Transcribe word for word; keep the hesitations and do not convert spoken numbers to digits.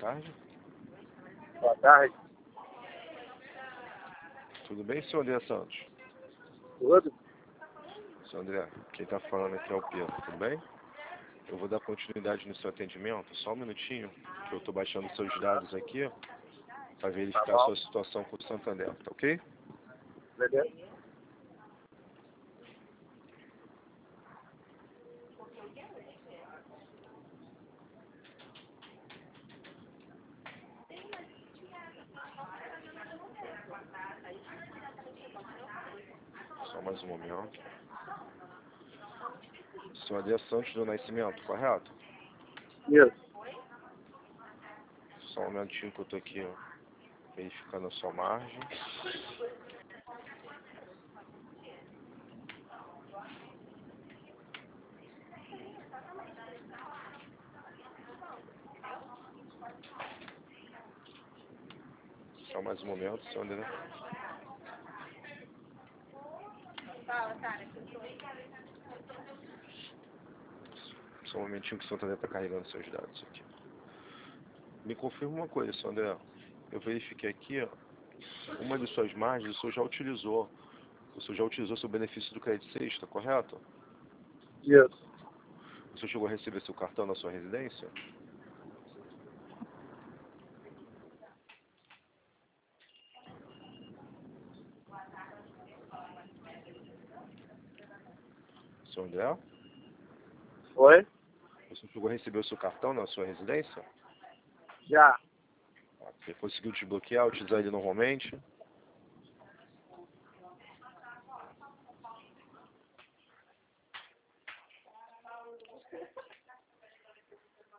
tarde. Boa tarde. Tudo bem, senhor André Santos? Tudo? Senhor André, quem está falando aqui é o Pedro, tudo bem? Eu vou dar continuidade no seu atendimento, só um minutinho, que eu estou baixando seus dados aqui para verificar Tá a bom. sua situação com o Santander, tá ok? Beleza? Só mais um momento. Senhor André Santos do Nascimento, correto? Isso. Só um momentinho que eu estou aqui ó, verificando a sua margem. Só mais um momento, senhor André. Só um momentinho que o senhor André está carregando seus dados aqui. Me confirma uma coisa, senhor André. Eu verifiquei aqui, ó, uma de suas margens o senhor já utilizou. O senhor já utilizou seu benefício do crédito sexta, correto? Isso. O senhor chegou a receber seu cartão na sua residência? Senhor André? Oi? O senhor chegou a receber o seu cartão na sua residência? Já. Você conseguiu desbloquear, utilizar ele normalmente?